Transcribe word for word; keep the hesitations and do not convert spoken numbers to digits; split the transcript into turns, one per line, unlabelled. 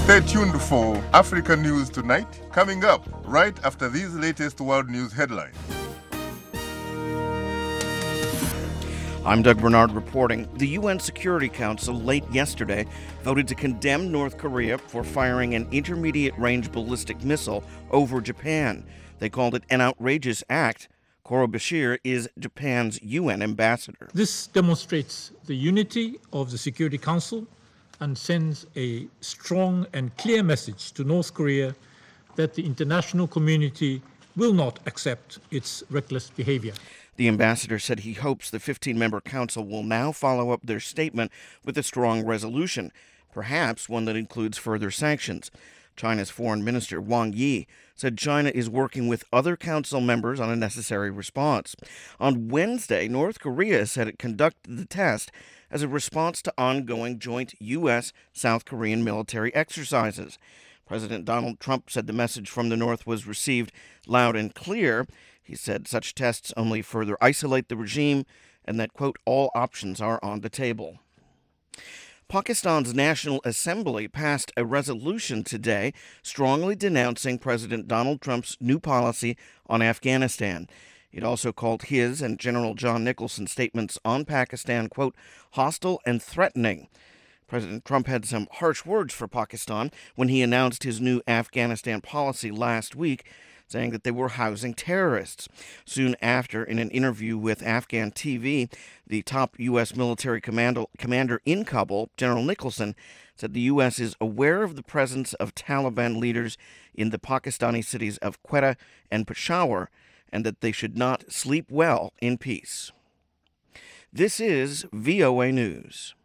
Stay tuned for Africa News Tonight, coming up right after these latest world news headlines.
I'm Doug Bernard reporting. The U N Security Council late yesterday voted to condemn North Korea for firing an intermediate-range ballistic missile over Japan. They called it an outrageous act. Koro Bashir is Japan's U N ambassador.
This demonstrates the unity of the Security Council and sends a strong and clear message to North Korea that the international community will not accept its reckless behavior.
The ambassador said he hopes the fifteen-member council will now follow up their statement with a strong resolution, perhaps one that includes further sanctions. China's Foreign Minister Wang Yi said China is working with other council members on a necessary response. On Wednesday, North Korea said it conducted the test as a response to ongoing joint U S South Korean military exercises. President Donald Trump said the message from the North was received loud and clear. He said such tests only further isolate the regime and that, quote, all options are on the table. Pakistan's National Assembly passed a resolution today strongly denouncing President Donald Trump's new policy on Afghanistan. It also called his and General John Nicholson's statements on Pakistan, quote, hostile and threatening. President Trump had some harsh words for Pakistan when he announced his new Afghanistan policy last week, saying that they were housing terrorists. Soon after, in an interview with Afghan T V, the top U S military commando, commander in Kabul, General Nicholson, said the U S is aware of the presence of Taliban leaders in the Pakistani cities of Quetta and Peshawar, and that they should not sleep well in peace. This is V O A News.